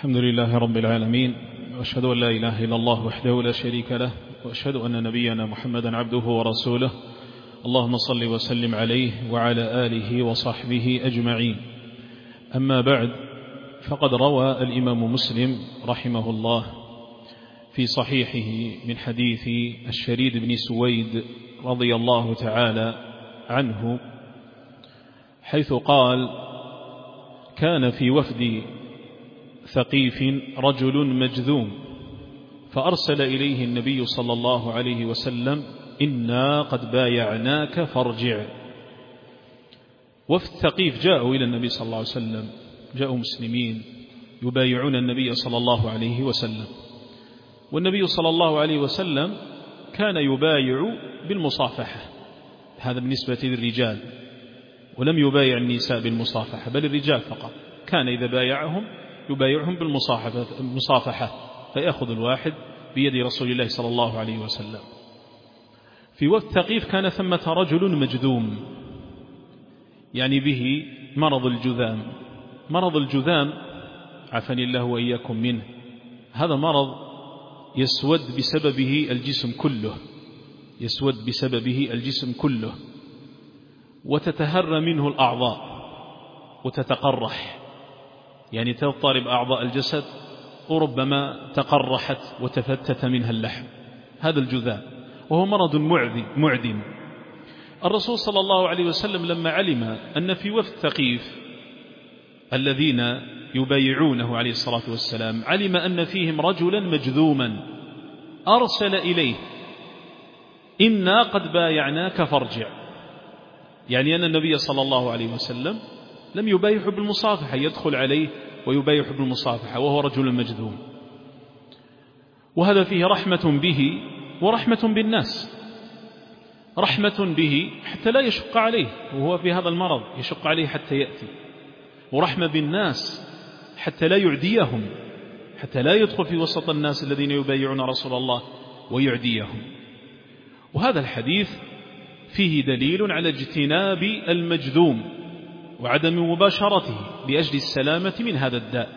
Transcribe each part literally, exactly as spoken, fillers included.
الحمد لله رب العالمين، وأشهد أن لا إله إلا الله وحده لا شريك له، وأشهد أن نبينا محمدا عبده ورسوله. اللهم صل وسلم عليه وعلى آله وصحبه أجمعين. أما بعد، فقد روى الإمام مسلم رحمه الله في صحيحه من حديث الشريد بن سويد رضي الله تعالى عنه، حيث قال: كان في وفد ثقيف رجل مجذوم، فأرسل إليه النبي صلى الله عليه وسلم: إنا قد بايعناك فارجع. وفد ثقيف جاءوا إلى النبي صلى الله عليه وسلم، جاءوا مسلمين يبايعون النبي صلى الله عليه وسلم، والنبي صلى الله عليه وسلم كان يبايع بالمصافحة، هذا بالنسبة للرجال، ولم يبايع النساء بالمصافحة بل الرجال فقط. كان إذا بايعهم يبايعهم بالمصافحة، فيأخذ الواحد بيد رسول الله صلى الله عليه وسلم. في وقت ثقيف كان ثمة رجل مجذوم، يعني به مرض الجذام. مرض الجذام عافاني الله وإياكم منه، هذا مرض يسود بسببه الجسم كله، يسود بسببه الجسم كله، وتتهر منه الأعضاء وتتقرح، يعني تضطرب أعضاء الجسد، وربما تقرحت وتفتت منها اللحم. هذا الجذام، وهو مرض معدم. الرسول صلى الله عليه وسلم لما علم أن في وفد ثقيف الذين يبايعونه عليه الصلاة والسلام، علم أن فيهم رجلا مجذوما، أرسل إليه: إنا قد بايعناك فارجع. يعني أن النبي صلى الله عليه وسلم لم يبايعه بالمصافحة، يدخل عليه ويبايعه بالمصافحة وهو رجل مجذوم. وهذا فيه رحمة به ورحمة بالناس. رحمة به حتى لا يشق عليه وهو في هذا المرض، يشق عليه حتى يأتي، ورحمة بالناس حتى لا يعديهم، حتى لا يدخل في وسط الناس الذين يبايعون رسول الله ويعديهم. وهذا الحديث فيه دليل على اجتناب المجذوم وعدم مباشرته لأجل السلامة من هذا الداء،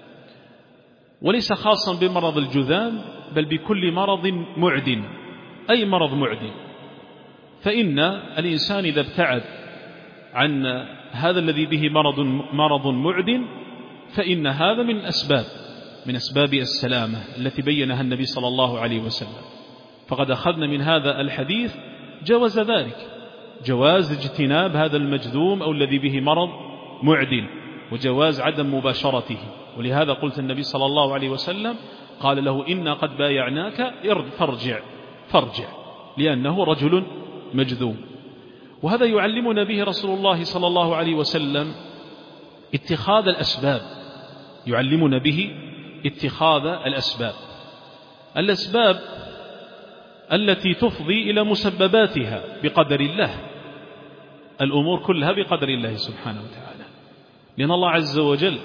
وليس خاصا بمرض الجذام بل بكل مرض معد، أي مرض معد. فإن الإنسان إذا ابتعد عن هذا الذي به مرض مرض معد، فإن هذا من أسباب من أسباب السلامة التي بينها النبي صلى الله عليه وسلم. فقد أخذنا من هذا الحديث جواز ذلك، جواز اجتناب هذا المجذوم أو الذي به مرض معدل، وجواز عدم مباشرته. ولهذا قلت النبي صلى الله عليه وسلم قال له: إنا قد بايعناك فارجع فارجع، لأنه رجل مجذوم. وهذا يعلمنا به رسول الله صلى الله عليه وسلم اتخاذ الأسباب، يعلمنا به اتخاذ الأسباب الأسباب التي تفضي إلى مسبباتها بقدر الله. الأمور كلها بقدر الله سبحانه وتعالى، لأن الله عز وجل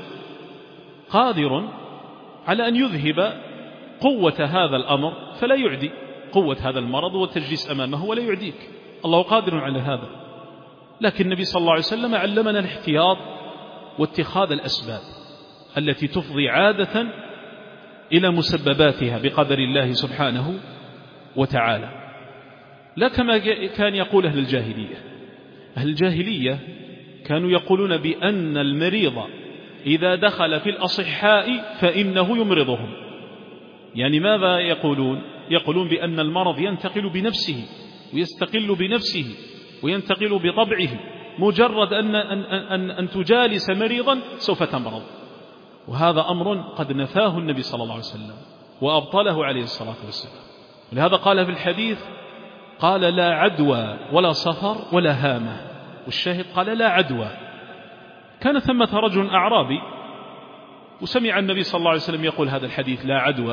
قادر على أن يذهب قوة هذا الأمر فلا يعدي، قوة هذا المرض وتجلس أمامه ولا يعديك، الله قادر على هذا. لكن النبي صلى الله عليه وسلم علمنا الاحتياط واتخاذ الأسباب التي تفضي عادة إلى مسبباتها بقدر الله سبحانه وتعالى، لا كما كان يقول أهل الجاهلية. أهل الجاهلية كانوا يقولون بأن المريض إذا دخل في الأصحاء فإنه يمرضهم. يعني ماذا يقولون؟ يقولون بأن المرض ينتقل بنفسه ويستقل بنفسه وينتقل بطبعه، مجرد أن, أن, أن, أن تجالس مريضا سوف تمرض. وهذا أمر قد نفاه النبي صلى الله عليه وسلم وأبطله عليه الصلاة والسلام. ولهذا قال في الحديث، قال: لا عدوى ولا صفر ولا هامة. والشاهد قال: لا عدوى. كان ثمة رجل أعرابي وسمع النبي صلى الله عليه وسلم يقول هذا الحديث لا عدوى،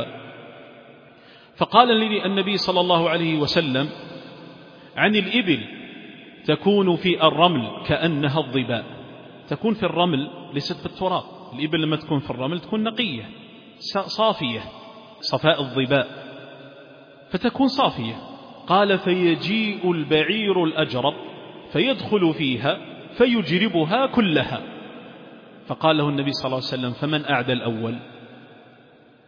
فقال لي النبي صلى الله عليه وسلم عن الإبل: تكون في الرمل كأنها الظباء. تكون في الرمل ليست في التراب، الإبل لما تكون في الرمل تكون نقية صافية، صفاء الظباء، فتكون صافية. قال: فيجيء البعير الأجرب فيدخل فيها فيجربها كلها. فقال له النبي صلى الله عليه وسلم: فمن أعدى الأول؟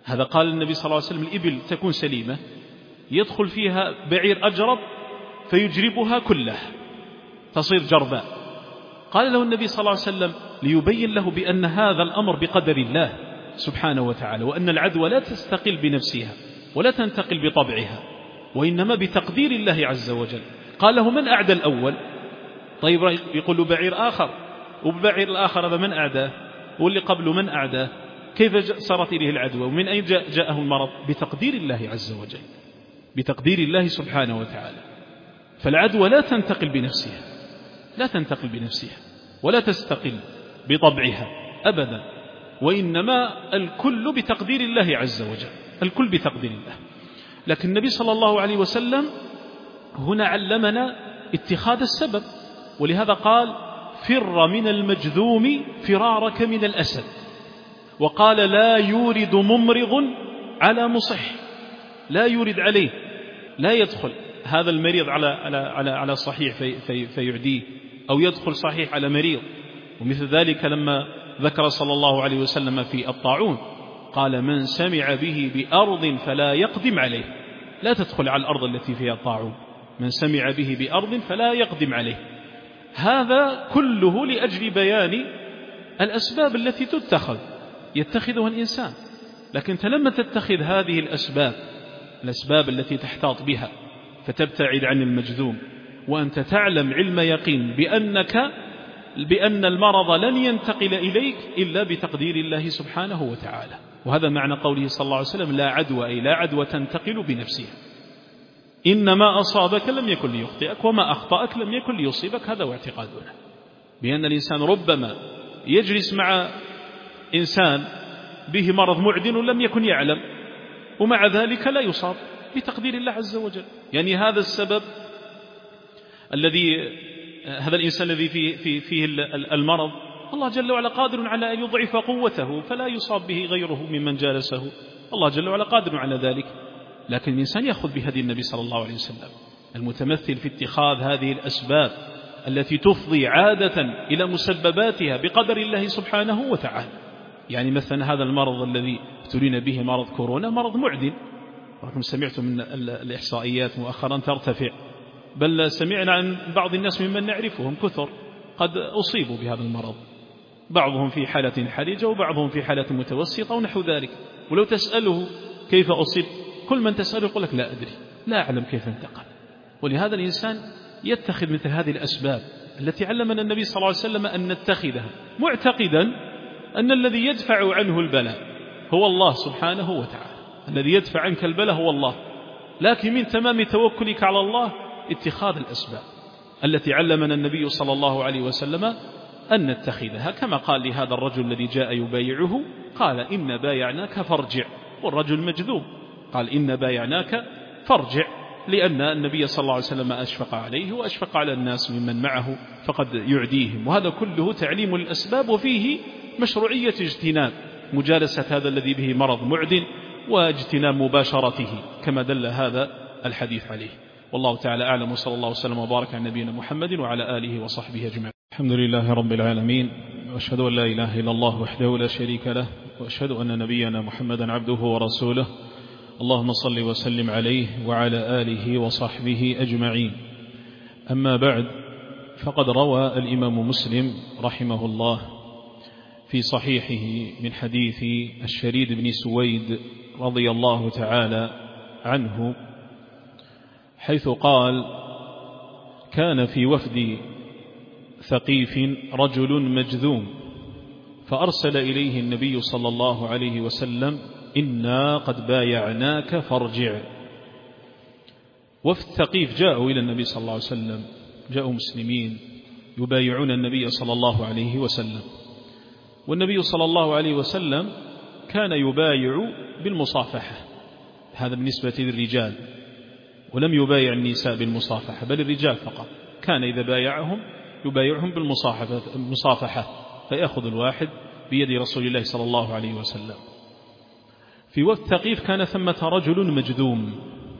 هذا قال النبي صلى الله عليه وسلم الإبل تكون سليمة يدخل فيها بعير أجرب فيجربها كلها تصير جرباء. قال له النبي صلى الله عليه وسلم ليبين له بأن هذا الأمر بقدر الله سبحانه وتعالى، وأن العدوى لا تستقل بنفسها ولا تنتقل بطبعها، وإنما بتقدير الله عز وجل. قال له من أعدى الأول؟ طيب يقول له بعير آخر، وبعير الآخر هذا من أعداه؟ واللي قبله من أعداه؟ كيف صارت إليه العدوى؟ ومن أين جاء جاءه المرض؟ بتقدير الله عز وجل، بتقدير الله سبحانه وتعالى. فالعدوى لا تنتقل بنفسها، لا تنتقل بنفسها ولا تستقل بطبعها أبدا، وإنما الكل بتقدير الله عز وجل، الكل بتقدير الله. لكن النبي صلى الله عليه وسلم هنا علمنا اتخاذ السبب، ولهذا قال فر من المجذوم فرارك من الأسد، وقال لا يورد ممرض على مصح، لا يورد عليه، لا يدخل هذا المريض على على على على صحيح في في فيعديه، أو يدخل صحيح على مريض. ومثل ذلك لما ذكر صلى الله عليه وسلم في الطاعون قال من سمع به بأرض فلا يقدم عليه، لا تدخل على الأرض التي فيها الطاعون، من سمع به بأرض فلا يقدم عليه. هذا كله لأجل بيان الأسباب التي تتخذ يتخذها الإنسان. لكن أنت لما تتخذ هذه الأسباب، الأسباب التي تحتاط بها فتبتعد عن المجذوم، وأنت تعلم علم يقين بأنك بأن المرض لن ينتقل إليك إلا بتقدير الله سبحانه وتعالى. وهذا معنى قوله صلى الله عليه وسلم لا عدوى، أي لا عدوى تنتقل بنفسها. إنما أصابك لم يكن ليخطئك وما أخطأك لم يكن ليصيبك. هذا هو اعتقادنا، بأن الإنسان ربما يجلس مع إنسان به مرض معدن ولم يكن يعلم، ومع ذلك لا يصاب بتقدير الله عز وجل. يعني هذا السبب الذي هذا الإنسان الذي فيه, فيه, فيه المرض الله جل وعلا قادر على أن يضعف قوته فلا يصاب به غيره ممن جالسه، الله جل وعلا قادر على ذلك. لكن الإنسان يأخذ بهدي النبي صلى الله عليه وسلم المتمثل في اتخاذ هذه الأسباب التي تفضي عادة إلى مسبباتها بقدر الله سبحانه وتعالى. يعني مثلا هذا المرض الذي ابتلينا به مرض كورونا مرض معدن، ولكم سمعتم من الإحصائيات مؤخرا ترتفع، بل سمعنا عن بعض الناس ممن نعرفهم كثر قد أصيبوا بهذا المرض، بعضهم في حالة حرجة وبعضهم في حالة متوسطة ونحو ذلك. ولو تسأله كيف أصيب، كل من تسأله يقول لك لا أدري، لا أعلم كيف انتقل. ولهذا الإنسان يتخذ مثل هذه الأسباب التي علمنا النبي صلى الله عليه وسلم أن نتخذها، معتقدا أن الذي يدفع عنه البلاء هو الله سبحانه وتعالى، الذي يدفع عنك البلاء هو الله. لكن من تمام توكلك على الله اتخاذ الأسباب التي علمنا النبي صلى الله عليه وسلم أن نتخذها، كما قال لهذا الرجل الذي جاء يبايعه قال إن بايعناك فارجع، والرجل مجذوب قال إن بايعناك فارجع، لأن النبي صلى الله عليه وسلم أشفق عليه وأشفق على الناس ممن معه فقد يعديهم. وهذا كله تعليم الأسباب، وفيه مشروعية اجتناب مجالسة هذا الذي به مرض معدن واجتناب مباشرته كما دل هذا الحديث عليه. والله تعالى أعلم، وصلى الله وسلم وبارك على نبينا محمد وعلى آله وصحبه أجمعين. الحمد لله رب العالمين، وأشهد أن لا إله إلا الله وحده لا شريك له، وأشهد أن نبينا محمدا عبده ورسوله. اللهم صل وسلم عليه وعلى آله وصحبه أجمعين. أما بعد، فقد روى الإمام مسلم رحمه الله في صحيحه من حديث الشريد بن سويد رضي الله تعالى عنه، حيث قال كان في وفد ثقيف رجل مجذوم، فأرسل إليه النبي صلى الله عليه وسلم إنا قد بايعناك فارجع. وفد ثقيف جاءوا إلى النبي صلى الله عليه وسلم، جاءوا مسلمين يبايعون النبي صلى الله عليه وسلم، والنبي صلى الله عليه وسلم كان يبايع بالمصافحة، هذا بالنسبة للرجال، ولم يبايع النساء بالمصافحة بل الرجال فقط. كان إذا بايعهم يبايعهم بالمصافحة، فيأخذ الواحد بيد رسول الله صلى الله عليه وسلم. في وقت ثقيف كان ثمة رجل مجذوم،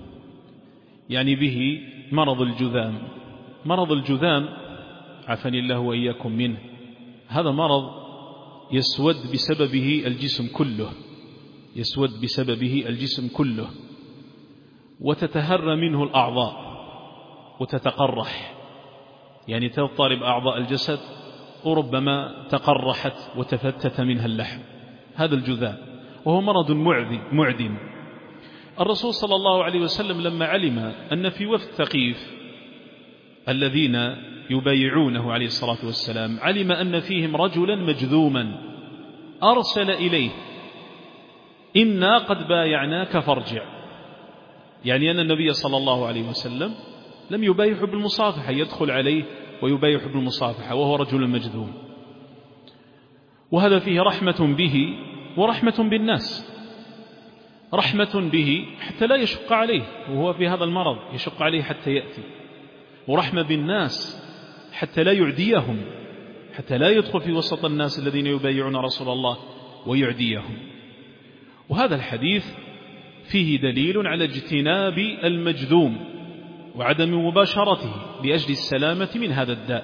يعني به مرض الجذام. مرض الجذام عافاني الله وإياكم منه، هذا مرض يسود بسببه الجسم كله، يسود بسببه الجسم كله، وتتهر منه الأعضاء وتتقرح، يعني تضطرب أعضاء الجسد وربما تقرحت وتفتت منها اللحم. هذا الجذام، وهو مرض معدم. الرسول صلى الله عليه وسلم لما علم أن في وفد ثقيف الذين يبايعونه عليه الصلاة والسلام، علم أن فيهم رجلا مجذوما، أرسل إليه: إنا قد بايعناك فارجع. يعني أن النبي صلى الله عليه وسلم لم يبايعه بالمصافحة، يدخل عليه ويبايعه بالمصافحة وهو رجل مجذوم. وهذا فيه رحمة به ورحمة بالناس. رحمة به حتى لا يشق عليه وهو في هذا المرض، يشق عليه حتى يأتي، ورحمة بالناس حتى لا يعديهم، حتى لا يدخل في وسط الناس الذين يبايعون رسول الله ويعديهم. وهذا الحديث فيه دليل على اجتناب المجذوم وعدم مباشرته لأجل السلامة من هذا الداء،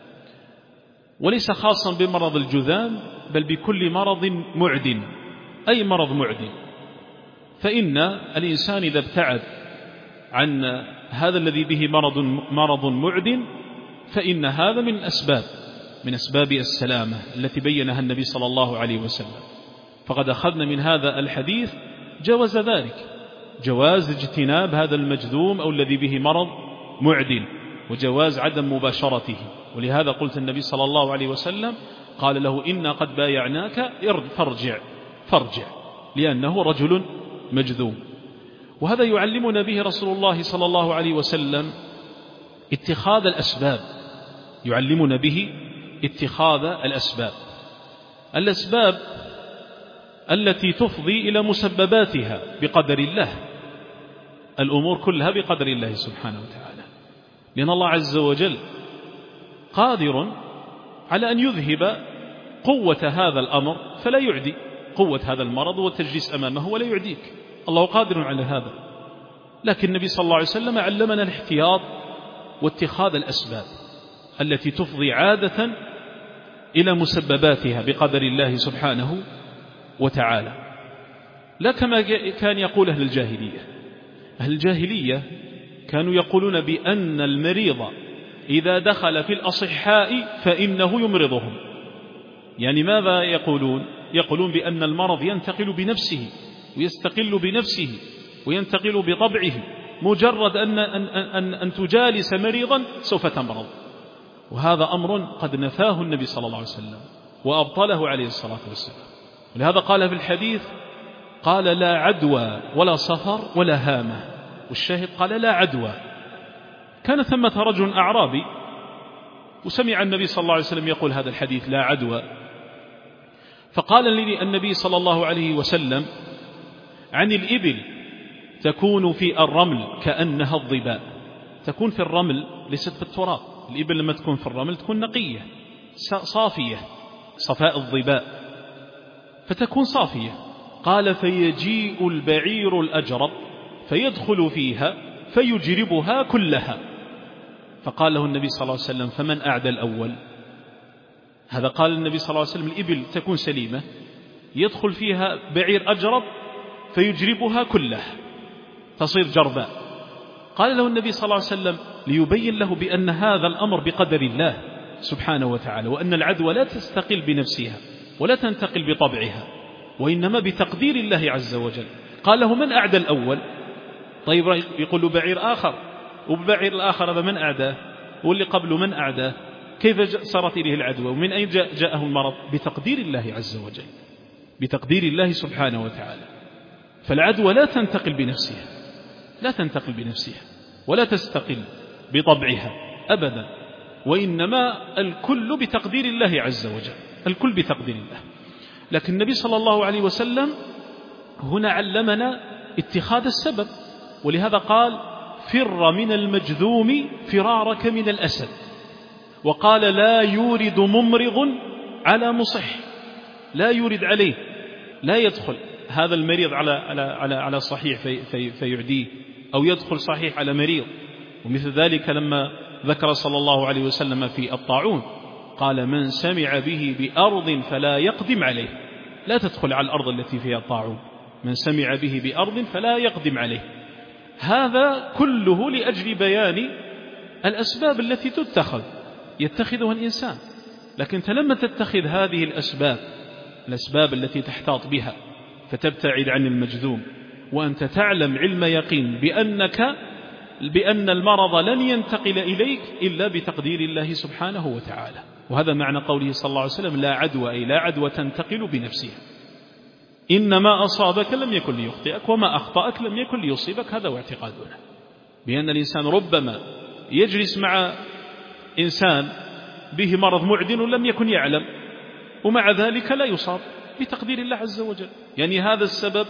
وليس خاصا بمرض الجذام بل بكل مرض معد، أي مرض معد. فإن الإنسان إذا ابتعد عن هذا الذي به مرض مرض معد فإن هذا من أسباب من أسباب السلامة التي بينها النبي صلى الله عليه وسلم. فقد أخذنا من هذا الحديث جواز ذلك، جواز اجتناب هذا المجذوم أو الذي به مرض معد، وجواز عدم مباشرته. ولهذا قلت النبي صلى الله عليه وسلم قال له: إنا قد بايعناك فارجع فارجع، لأنه رجل مجذوم. وهذا يعلمنا به رسول الله صلى الله عليه وسلم اتخاذ الأسباب، يعلمنا به اتخاذ الأسباب الأسباب التي تفضي إلى مسبباتها بقدر الله. الأمور كلها بقدر الله سبحانه وتعالى، لأن الله عز وجل قادر على أن يذهب قوة هذا الأمر فلا يعدي، قوة هذا المرض والتجليس أمامه ولا يعديك، الله قادر على هذا. لكن النبي صلى الله عليه وسلم علمنا الاحتياط واتخاذ الأسباب التي تفضي عادة إلى مسبباتها بقدر الله سبحانه وتعالى، لا كما كان يقول أهل الجاهلية. أهل الجاهلية كانوا يقولون بأن المريض إذا دخل في الأصحاء فإنه يمرضهم. يعني ماذا يقولون؟ يقولون بأن المرض ينتقل بنفسه ويستقل بنفسه وينتقل بطبعه، مجرد أن, أن, أن, أن تجالس مريضا سوف تمرض. وهذا أمر قد نفاه النبي صلى الله عليه وسلم وأبطله عليه الصلاة والسلام. ولهذا قال في الحديث، قال: لا عدوى ولا صفر ولا هامة. والشاهد قال: لا عدوى. كان ثمة رجل أعرابي وسمع النبي صلى الله عليه وسلم يقول هذا الحديث لا عدوى، فقال لي النبي صلى الله عليه وسلم عن الإبل: تكون في الرمل كأنها الظباء. تكون في الرمل ليست في التراب. الإبل لما تكون في الرمل تكون نقية صافية، صفاء الظباء، فتكون صافية. قال: فيجيء البعير الأجرب فيدخل فيها فيجربها كلها. فقال له النبي صلى الله عليه وسلم: فمن أعدى الأول؟ هذا قال النبي صلى الله عليه وسلم الإبل تكون سليمة، يدخل فيها بعير أجرب فيجربها كلها تصير جرباء. قال له النبي صلى الله عليه وسلم ليبين له بأن هذا الأمر بقدر الله سبحانه وتعالى، وأن العدوى لا تستقل بنفسها ولا تنتقل بطبعها، وإنما بتقدير الله عز وجل. قال له: من أعدى الأول؟ طيب يقول له بعير آخر، وبعير الآخر هذا من أعداه؟ واللي قبله من أعداه؟ كيف صارت إليه العدوى؟ ومن أين جاء جاءه المرض؟ بتقدير الله عز وجل، بتقدير الله سبحانه وتعالى. فالعدوى لا تنتقل بنفسها، لا تنتقل بنفسها ولا تستقل بطبعها أبدا، وإنما الكل بتقدير الله عز وجل، الكل بتقدير الله. لكن النبي صلى الله عليه وسلم هنا علمنا اتخاذ السبب، ولهذا قال: فر من المجذوم فرارك من الأسد. وقال: لا يورد ممرض على مصح، لا يورد عليه، لا يدخل هذا المريض على على على على صحيح في في فيعديه، أو يدخل صحيح على مريض. ومثل ذلك لما ذكر صلى الله عليه وسلم في الطاعون قال: من سمع به بأرض فلا يقدم عليه. لا تدخل على الأرض التي فيها الطاعون، من سمع به بأرض فلا يقدم عليه. هذا كله لأجل بيان الأسباب التي تتخذ يتخذها الإنسان. لكن أنت لما تتخذ هذه الأسباب الأسباب التي تحتاط بها فتبتعد عن المجذوم، وأنت تعلم علم يقين بأنك بأن المرض لن ينتقل إليك إلا بتقدير الله سبحانه وتعالى. وهذا معنى قوله صلى الله عليه وسلم: لا عدوى، أي لا عدوى تنتقل بنفسها. إنما أصابك لم يكن ليخطئك وما أخطأك لم يكن ليصيبك. هذا واعتقادنا بأن الإنسان ربما يجلس مع إنسان به مرض معدن ولم يكن يعلم، ومع ذلك لا يصاب بتقدير الله عز وجل. يعني هذا السبب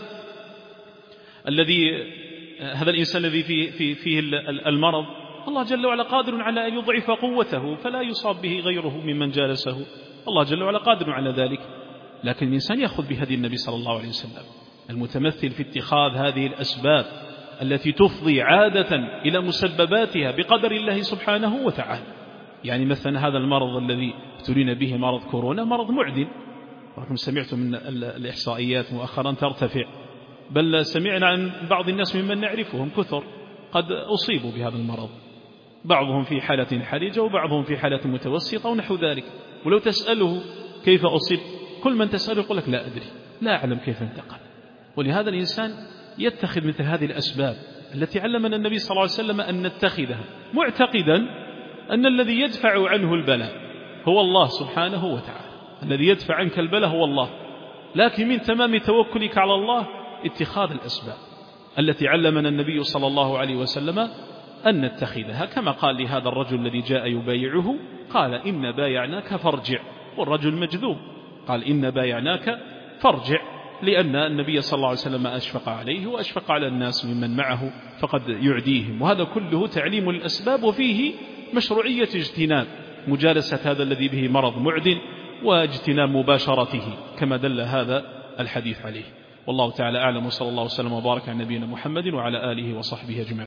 الذي هذا الإنسان الذي فيه, فيه, فيه المرض، الله جل وعلا قادر على أن يضعف قوته فلا يصاب به غيره ممن جالسه، الله جل وعلا قادر على ذلك. لكن الإنسان يأخذ بهدي النبي صلى الله عليه وسلم المتمثل في اتخاذ هذه الأسباب التي تفضي عادة إلى مسبباتها بقدر الله سبحانه وتعالى. يعني مثلا هذا المرض الذي ابتلينا به مرض كورونا مرض معدن، ولكم سمعتم من الإحصائيات مؤخرا ترتفع، بل سمعنا عن بعض الناس ممن نعرفهم كثر قد أصيبوا بهذا المرض، بعضهم في حالة حرجة وبعضهم في حالة متوسطة ونحو ذلك. ولو تسأله كيف أصيب، كل من تسأله يقول لك لا أدري، لا أعلم كيف انتقل. ولهذا الإنسان يتخذ مثل هذه الأسباب التي علمنا النبي صلى الله عليه وسلم أن نتخذها، معتقدا أن الذي يدفع عنه البلاء هو الله سبحانه وتعالى، الذي يدفع عنك البلاء هو الله. لكن من تمام توكلك على الله اتخاذ الأسباب التي علمنا النبي صلى الله عليه وسلم أن نتخذها، كما قال لهذا الرجل الذي جاء يبايعه، قال: إن بايعناك فارجع. والرجل مجذوب، قال: إن بايعناك فارجع، لأن النبي صلى الله عليه وسلم أشفق عليه وأشفق على الناس ممن معه فقد يعديهم. وهذا كله تعليم الأسباب، وفيه مشروعية اجتناب مجالسة هذا الذي به مرض معدن واجتناب مباشرته كما دل هذا الحديث عليه. والله تعالى أعلم، وصلى الله وسلم وبارك على نبينا محمد وعلى آله وصحبه أجمعين.